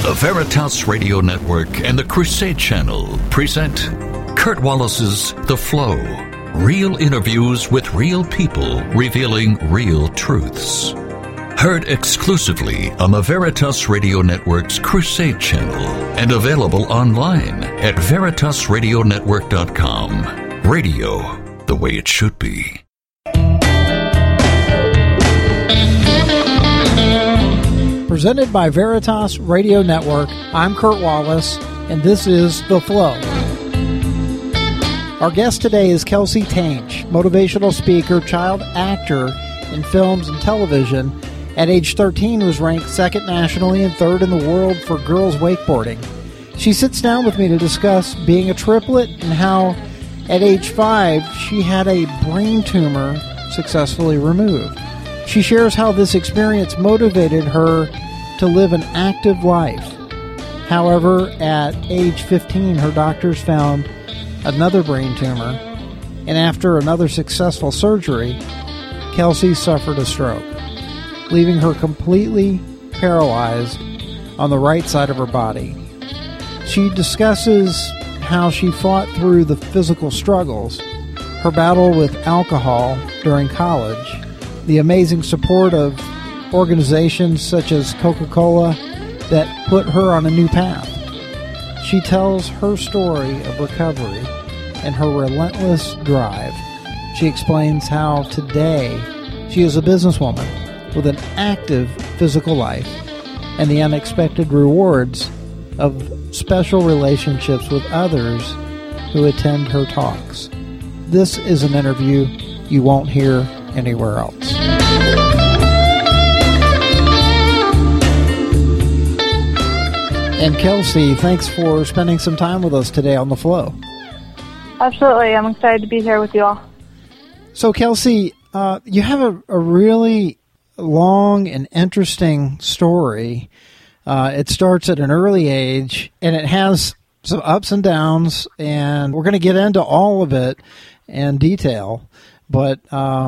The Veritas Radio Network and the Crusade Channel present Kurt Wallace's The Flow. Real interviews with real people revealing real truths. Heard exclusively on the Veritas Radio Network's Crusade Channel and available online at veritasradionetwork.com. Radio, the way it should be. Presented by Veritas Radio Network, I'm Kurt Wallace, and this is The Flow. Our guest today is Kelsey Tange, motivational speaker, child actor in films and television. At age 13, was ranked second nationally and third in the world for girls wakeboarding. She sits down with me to discuss being a triplet and how, at age 5, she had a brain tumor successfully removed. She shares how this experience motivated her to live an active life. However, at age 15, her doctors found another brain tumor, and after another successful surgery, Kelsey suffered a stroke, leaving her completely paralyzed on the right side of her body. She discusses how she fought through the physical struggles, her battle with alcohol during college, the amazing support of organizations such as Coca-Cola that put her on a new path. She tells her story of recovery and her relentless drive. She explains how today she is a businesswoman with an active physical life and the unexpected rewards of special relationships with others who attend her talks. This is an interview you won't hear anywhere else. And Kelsey, thanks for spending some time with us today on The Flow. Absolutely. I'm excited to be here with you all. So, Kelsey, you have a really long and interesting story. It starts at an early age, and it has some ups and downs, and we're going to get into all of it in detail. But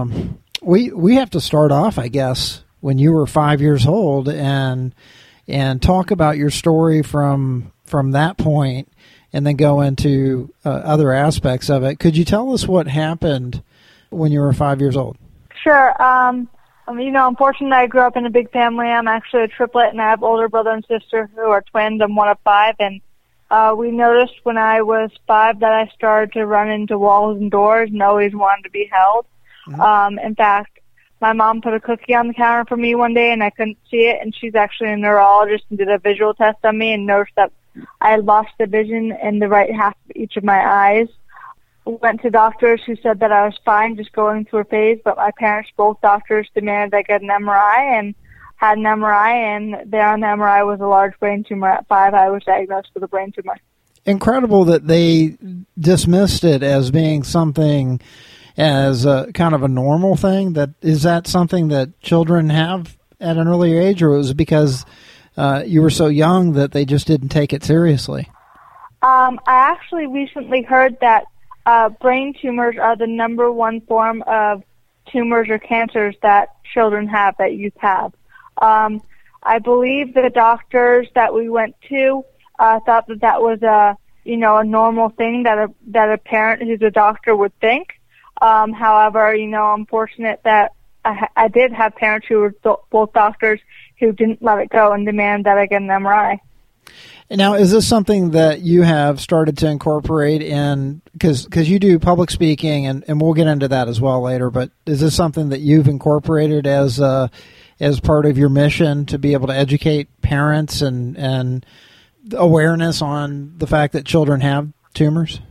we have to start off, I guess, when you were 5 years old, and talk about your story from that point, and then go into other aspects of it. Could you tell us what happened when you were 5 years old? Sure. Unfortunately, I grew up in a big family. I'm actually a triplet, and I have older brother and sister who are twins. I'm one of 5, and we noticed when I was 5 that I started to run into walls and doors and always wanted to be held. Mm-hmm. In fact, my mom put a cookie on the counter for me one day, and I couldn't see it, and she's actually a neurologist and did a visual test on me and noticed that I had lost the vision in the right half of each of my eyes. Went to doctors who said that I was fine, just going through a phase, but my parents, both doctors, demanded I get an MRI, and had an MRI, and there on the MRI was a large brain tumor. At 5, I was diagnosed with a brain tumor. Incredible that they dismissed it as being something, as a kind of a normal thing. Is that something that children have at an earlier age, or was it because you were so young that they just didn't take it seriously? I actually recently heard that brain tumors are the number one form of tumors or cancers that children have, that youth have. I believe the doctors that we went to thought that was a normal thing that a parent who's a doctor would think. However, I'm fortunate that I did have parents who were both doctors who didn't let it go and demand that I get an MRI. Now, is this something that you have started to incorporate in, because you do public speaking, and we'll get into that as well later, but is this something that you've incorporated as part of your mission to be able to educate parents and awareness on the fact that children have tumors?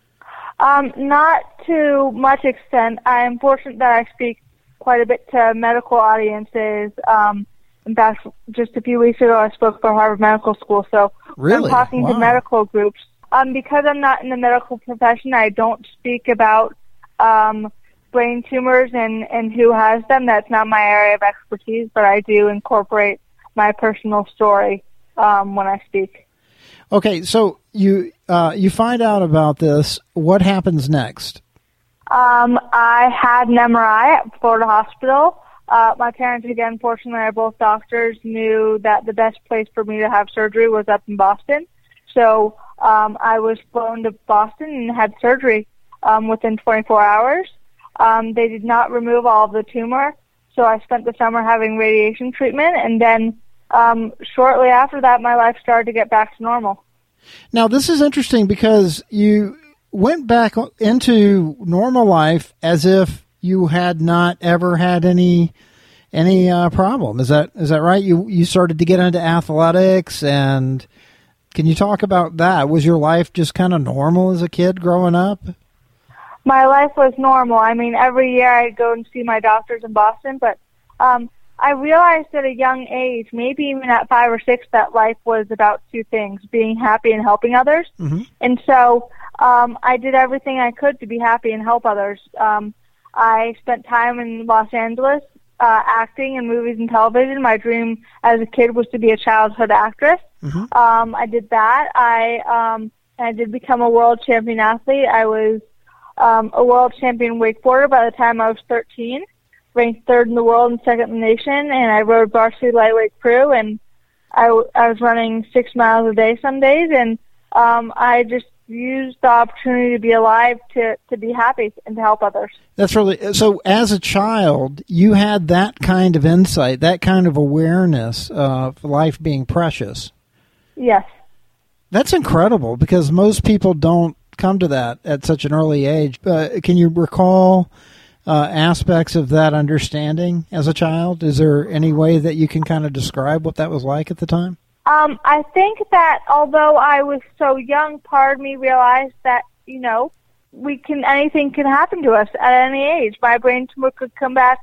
Not to much extent. I am fortunate that I speak quite a bit to medical audiences. In fact, just a few weeks ago, I spoke for Harvard Medical School. So really? I'm talking to medical groups. Because I'm not in the medical profession, I don't speak about brain tumors and who has them. That's not my area of expertise, but I do incorporate my personal story when I speak. Okay, so you find out about this. What happens next? I had an MRI at Florida Hospital. my parents, again, fortunately, are both doctors, knew that the best place for me to have surgery was up in Boston. So I was flown to Boston and had surgery within 24 hours. They did not remove all of the tumor, so I spent the summer having radiation treatment, and then shortly after that, my life started to get back to normal. Now, this is interesting because you went back into normal life as if you had not ever had any problem. Is that right? You started to get into athletics, and can you talk about that? Was your life just kind of normal as a kid growing up? My life was normal. I mean, every year I'd go and see my doctors in Boston, but I realized at a young age, maybe even at 5 or 6, that life was about two things: being happy and helping others. Mm-hmm. And so I did everything I could to be happy and help others. I spent time in Los Angeles acting in movies and television. My dream as a kid was to be a childhood actress. Mm-hmm. I did that. I did become a world champion athlete. I was a world champion wakeboarder by the time I was 13, ranked 3rd in the world and 2nd in the nation, and I rode varsity lightweight crew, and I was running 6 miles a day some days, and I just used the opportunity to be alive to be happy and to help others. That's really, so as a child, you had that kind of insight, that kind of awareness of life being precious. Yes. That's incredible because most people don't come to that at such an early age. Can you recall aspects of that understanding as a child? Is there any way that you can kind of describe what that was like at the time? I think that although I was so young, part of me realized that, anything can happen to us at any age. My brain tumor could come back,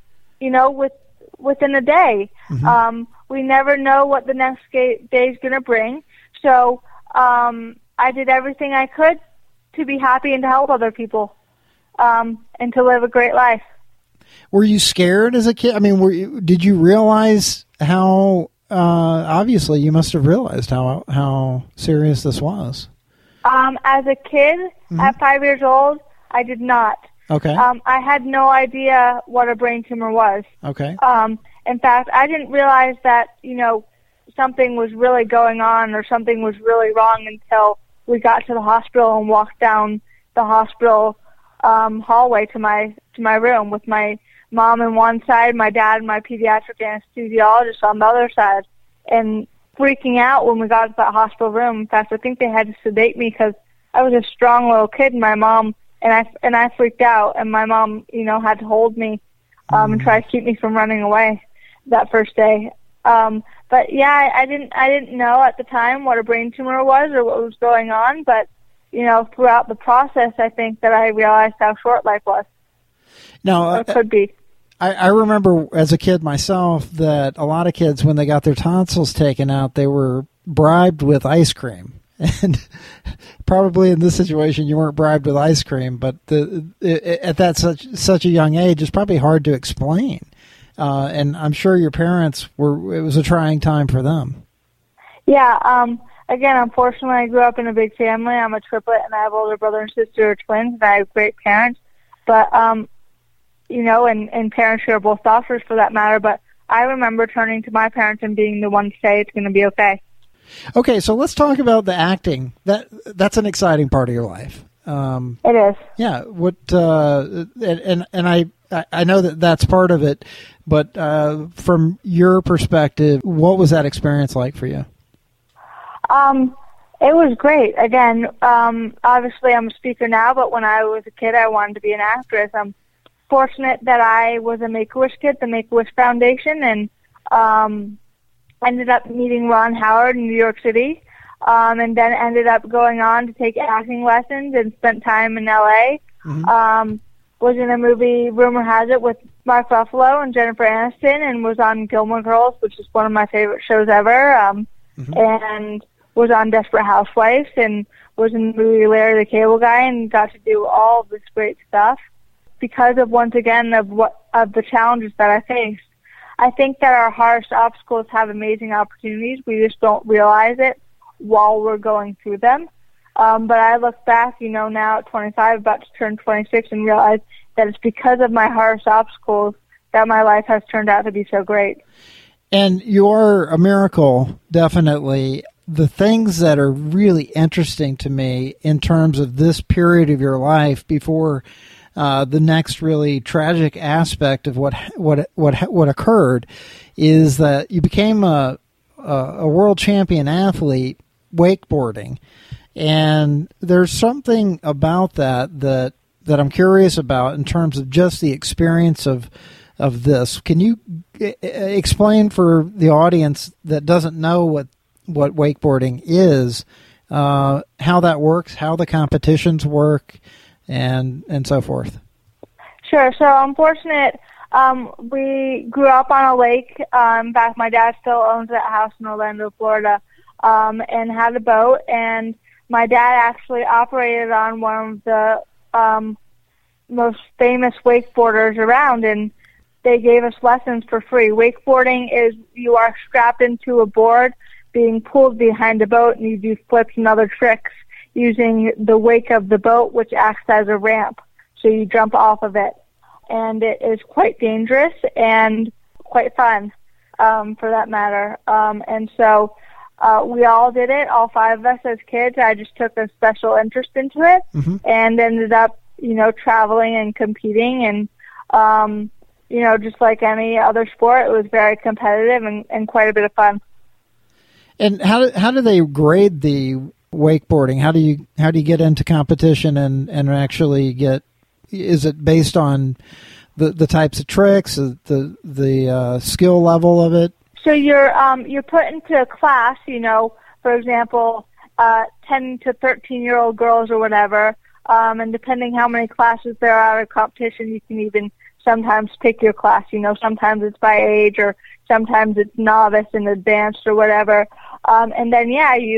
within a day. Mm-hmm. We never know what the next day is going to bring. So I did everything I could to be happy and to help other people and to live a great life. Were you scared as a kid? I mean, did you realize how... obviously, you must have realized how serious this was. As a kid, mm-hmm. at 5 years old, I did not. Okay. I had no idea what a brain tumor was. Okay. In fact, I didn't realize that, something was really going on or something was really wrong until we got to the hospital and walked down the hospital hallway to my room with my mom on one side, my dad and my pediatric anesthesiologist on the other side, and freaking out when we got to that hospital room. In fact, I think they had to sedate me because I was a strong little kid, and my mom and I freaked out, and my mom, had to hold me and try to keep me from running away that first day. But yeah, I didn't know at the time what a brain tumor was or what was going on, but throughout the process, I think that I realized how short life was. Now, it could be. I remember as a kid myself that a lot of kids, when they got their tonsils taken out, they were bribed with ice cream. And probably in this situation, you weren't bribed with ice cream, but at that such a young age, it's probably hard to explain. And I'm sure your parents it was a trying time for them. Yeah. Again, unfortunately, I grew up in a big family. I'm a triplet, and I have older brother and sister who are twins, and I have great parents. But, and parents who are both doctors for that matter. But I remember turning to my parents and being the one to say it's going to be okay. Okay, so let's talk about the acting. That's an exciting part of your life. It is. Yeah. What? And I know that that's part of it. But from your perspective, what was that experience like for you? It was great. Again, obviously I'm a speaker now, but when I was a kid, I wanted to be an actress. I'm fortunate that I was a Make-A-Wish kid, the Make-A-Wish Foundation, and ended up meeting Ron Howard in New York City, and then ended up going on to take acting lessons and spent time in L.A. Mm-hmm. Was in a movie, Rumor Has It, with Mark Ruffalo and Jennifer Aniston, and was on Gilmore Girls, which is one of my favorite shows ever, and was on Desperate Housewives, and was in the movie Larry the Cable Guy, and got to do all of this great stuff because of, once again, of the challenges that I faced. I think that our hardest obstacles have amazing opportunities. We just don't realize it while we're going through them. But I look back, now at 25, about to turn 26, and realize that it's because of my hardest obstacles that my life has turned out to be so great. And you're a miracle, definitely. The things that are really interesting to me in terms of this period of your life before the next really tragic aspect of what occurred is that you became a world champion athlete wakeboarding, and there's something about that I'm curious about in terms of just the experience of this. Can you explain for the audience that doesn't know what wakeboarding is, how that works, how the competitions work, and so forth? Sure. So I'm fortunate. We grew up on a lake. In fact, my dad still owns that house in Orlando, Florida, and had a boat. And my dad actually operated on one of the most famous wakeboarders around, and they gave us lessons for free. Wakeboarding is you are strapped into a board being pulled behind a boat, and you do flips and other tricks using the wake of the boat, which acts as a ramp. So you jump off of it. And it is quite dangerous and quite fun, for that matter. And so we all did it, all 5 of us as kids. I just took a special interest into it and ended up, traveling and competing. And, just like any other sport, it was very competitive and quite a bit of fun. And how do they grade the wakeboarding? How do you get into competition and actually get? Is it based on the types of tricks, the skill level of it? So you're put into a class. For example, 10 to 13-year-old girls or whatever, and depending how many classes there are at a competition, you can even sometimes pick your class. Sometimes it's by age, or sometimes it's novice and advanced or whatever. And then,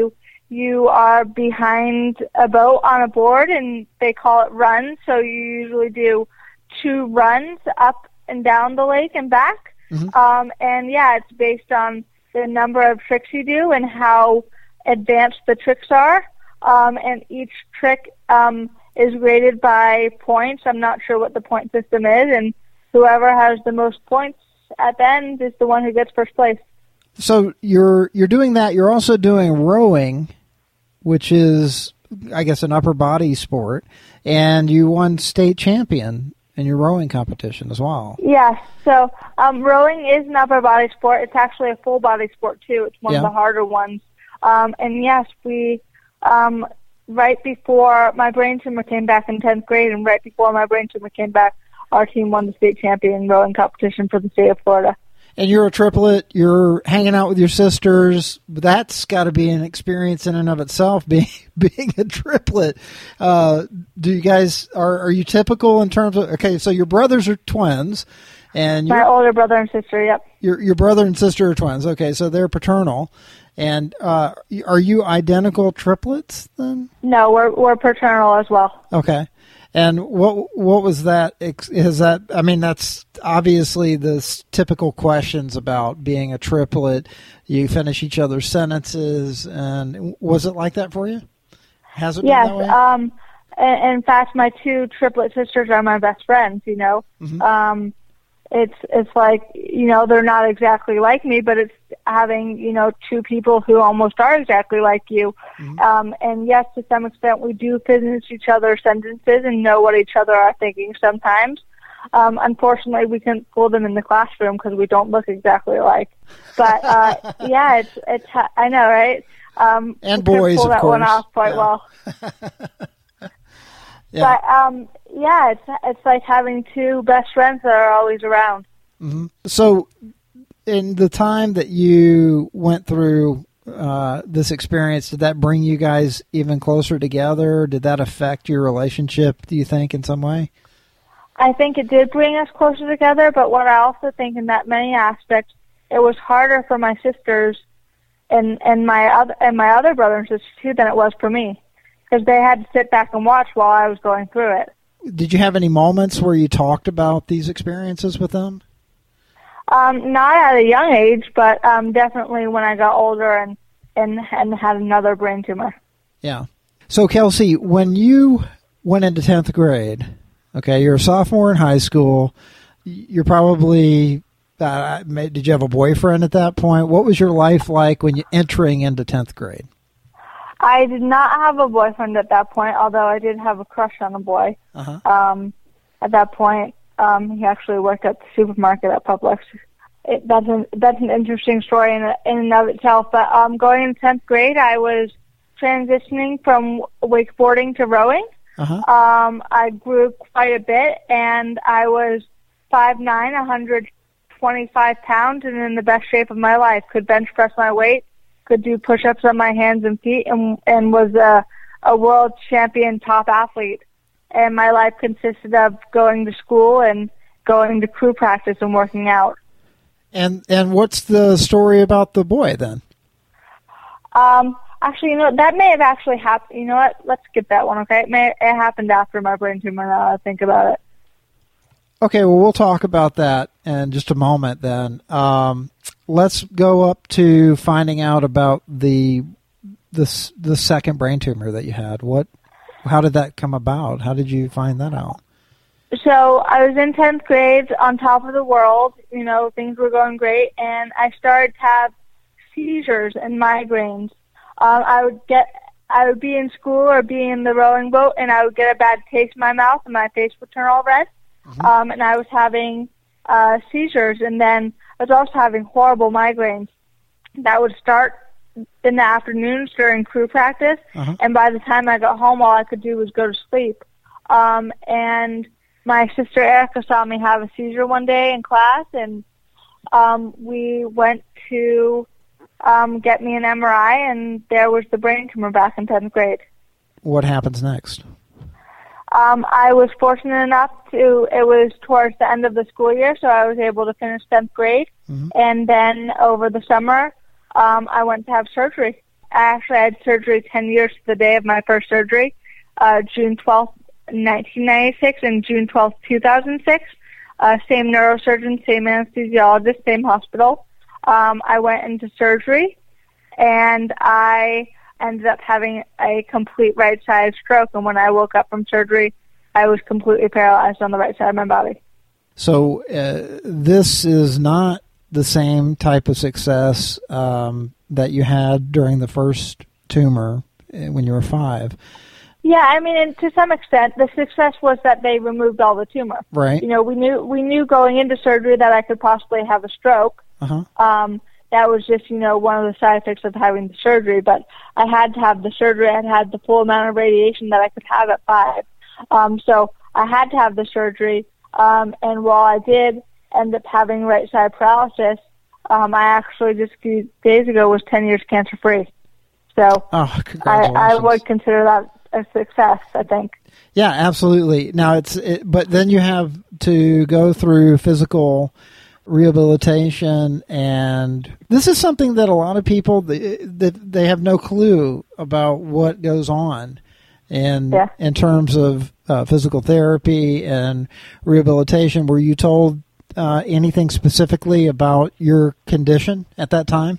you are behind a boat on a board, and they call it runs. So you usually do 2 runs up and down the lake and back. And it's based on the number of tricks you do and how advanced the tricks are. And each trick is rated by points. I'm not sure what the point system is, and whoever has the most points at the end is the one who gets first place. So you're doing that. You're also doing rowing, which is, I guess, an upper body sport, and you won state champion in your rowing competition as well. Yes. So rowing is an upper body sport. It's actually a full body sport too. It's one of the harder ones. And yes, we right before my brain tumor came back in 10th grade, and right before my brain tumor came back, our team won the state champion rowing competition for the state of Florida. And you're a triplet. You're hanging out with your sisters. That's got to be an experience in and of itself, being a triplet. Do you guys are you typical in terms of? Okay, so your brothers are twins, and my older brother and sister. Yep. Your brother and sister are twins. Okay, so they're paternal. And are you identical triplets then? No, we're paternal as well. Okay. And what was that? Is that? I mean, that's obviously the typical questions about being a triplet. You finish each other's sentences, and was it like that for you? Has it been that way? Yes. In fact, my 2 triplet sisters are my best friends. It's like, they're not exactly like me, but it's having, 2 people who almost are exactly like you. And yes, to some extent, we do finish each other's sentences and know what each other are thinking sometimes. Unfortunately, we couldn't fool them in the classroom because we don't look exactly alike. But, it's I know, right? And boys, pull of that course. One off quite well. Yeah. But, it's like having 2 best friends that are always around. So in the time that you went through this experience, did that bring you guys even closer together? Did that affect your relationship, do you think, in some way? I think it did bring us closer together, but what I also think in that many aspects, it was harder for my sisters and my other brother and sister too than it was for me, because they had to sit back and watch while I was going through it. Did you have any moments where you talked about these experiences with them? Not at a young age, but definitely when I got older and had another brain tumor. Yeah. So, Kelsey, when you went into 10th grade, okay, you're a sophomore in high school, you're probably, did you have a boyfriend at that point? What was your life like when you're entering into 10th grade? I did not have a boyfriend at that point, although I did have a crush on a boy. At that point. He actually worked at the supermarket at Publix. That's an interesting story in and of itself. But going in 10th grade, I was transitioning from wakeboarding to rowing. I grew quite a bit, and I was 5'9", 125 pounds, and in the best shape of my life. Could bench press my weight, could do push-ups on my hands and feet, and was a world champion top athlete. And my life consisted of going to school and going to crew practice and working out. And what's the story about the boy then? Actually, that may have actually happened. You know what? Let's skip that one, okay? It happened after my brain tumor, now that I think about it. Okay, well, we'll talk about that in just a moment then. Let's go up to finding out about the second brain tumor that you had. How did that come about? How did you find that out? So I was in 10th grade, on top of the world. Things were going great, and I started to have seizures and migraines. I would be in school or be in the rowing boat, and I would get a bad taste in my mouth, and my face would turn all red. And I was having seizures, and then I was also having horrible migraines that would start in the afternoons during crew practice, and by the time I got home, all I could do was go to sleep. And my sister Erica saw me have a seizure one day in class, and we went to get me an MRI, and there was the brain tumor back in 10th grade. What happens next? I was fortunate enough it was towards the end of the school year, so I was able to finish 10th grade, and then over the summer, I went to have surgery. I actually had surgery 10 years to the day of my first surgery, June 12th, 1996 and June 12th, 2006. Same neurosurgeon, same anesthesiologist, same hospital. I went into surgery, and I ended up having a complete right side stroke, and when I woke up from surgery, I was completely paralyzed on the right side of my body. So this is not the same type of success that you had during the first tumor when you were 5. Yeah, I mean, and to some extent, the success was that they removed all the tumor. Right. We knew going into surgery that I could possibly have a stroke. That was just, one of the side effects of having the surgery. But I had to have the surgery. I had the full amount of radiation that I could have at 5. So I had to have the surgery. And while I did end up having right side paralysis, I actually just a few days ago was 10 years cancer free. So congratulations. I would consider that a success, I think. Yeah, absolutely. Now but then you have to go through physical rehabilitation, and this is something that a lot of people they have no clue about what goes on in terms of physical therapy and rehabilitation. Were you told anything specifically about your condition at that time?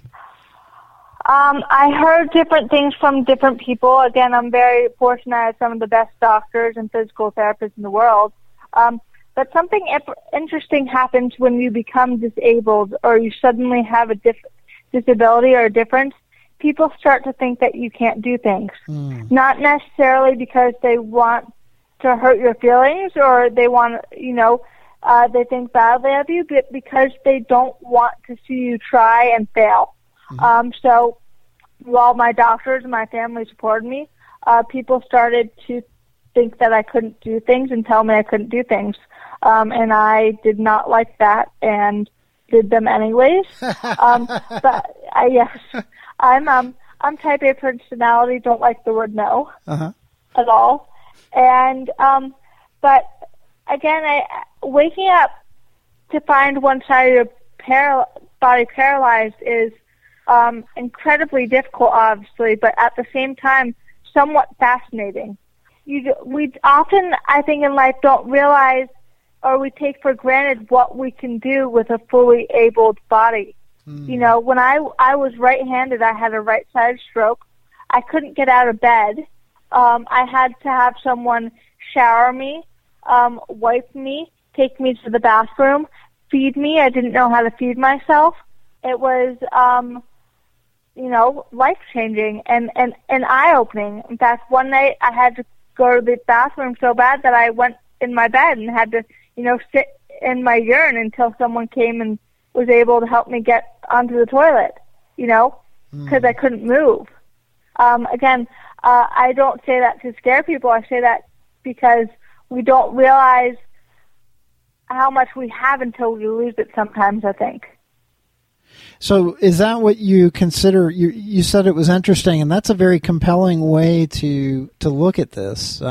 I heard different things from different people. Again, I'm very fortunate. I have some of the best doctors and physical therapists in the world. But something interesting happens when you become disabled or you suddenly have a disability or a difference. People start to think that you can't do things. Not necessarily because they want to hurt your feelings or they want, they think badly of you, but because they don't want to see you try and fail. So while my doctors and my family supported me, people started to think that I couldn't do things and tell me I couldn't do things. And I did not like that and did them anyways. But yes, I'm type A personality, don't like the word no at all. And, but again, waking up to find one side of your body paralyzed is incredibly difficult, obviously, but at the same time, somewhat fascinating. We often, I think, in life don't realize or we take for granted what we can do with a fully abled body. When I was right-handed, I had a right-side stroke. I couldn't get out of bed. I had to have someone shower me, wipe me, take me to the bathroom, feed me. I didn't know how to feed myself. It was, life-changing and eye-opening. In fact, one night I had to go to the bathroom so bad that I went in my bed and had to, sit in my urine until someone came and was able to help me get onto the toilet, because I couldn't move. Again, I don't say that to scare people. I say that because we don't realize how much we have until we lose it sometimes, I think. So is that what you consider? You said it was interesting, and that's a very compelling way to look at this.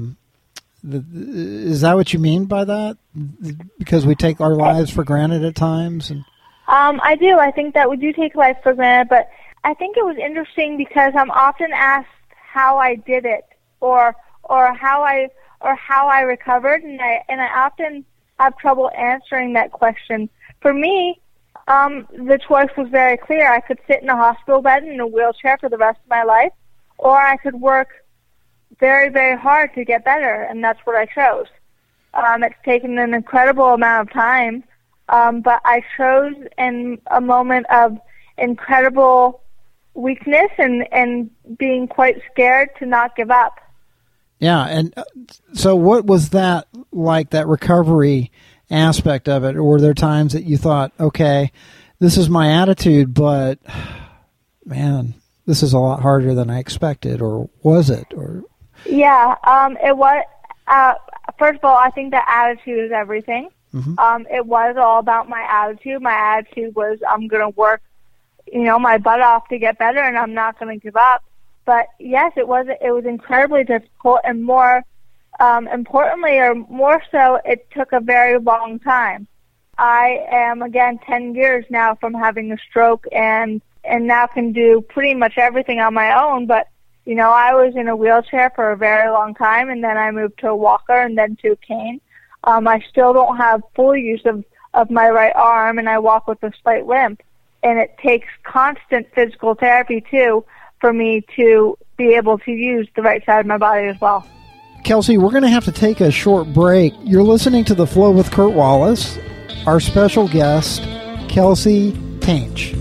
Is that what you mean by that? Because we take our lives for granted at times? I do. I think that we do take life for granted, but I think it was interesting because I'm often asked how I did it or how I recovered, and I often have trouble answering that question. For me, the choice was very clear. I could sit in a hospital bed in a wheelchair for the rest of my life, or I could work very, very hard to get better, and that's what I chose. It's taken an incredible amount of time, but I chose in a moment of incredible weakness and being quite scared to not give up. Yeah, and so what was that like, that recovery aspect of it? Or were there times that you thought, okay, this is my attitude, but man, this is a lot harder than I expected, or was it? Or yeah, it was. First of all, I think that attitude is everything. Mm-hmm. It was all about my attitude. My attitude was, I'm going to work, my butt off to get better, and I'm not going to give up. But yes, it was incredibly difficult, and more importantly, or more so, it took a very long time. I am, again, 10 years now from having a stroke, and now can do pretty much everything on my own. But I was in a wheelchair for a very long time, and then I moved to a walker and then to a cane. I still don't have full use of my right arm, and I walk with a slight limp. And it takes constant physical therapy, too, for me to be able to use the right side of my body as well. Kelsey, we're going to have to take a short break. You're listening to The Flow with Kurt Wallace. Our special guest, Kelsey Tainch.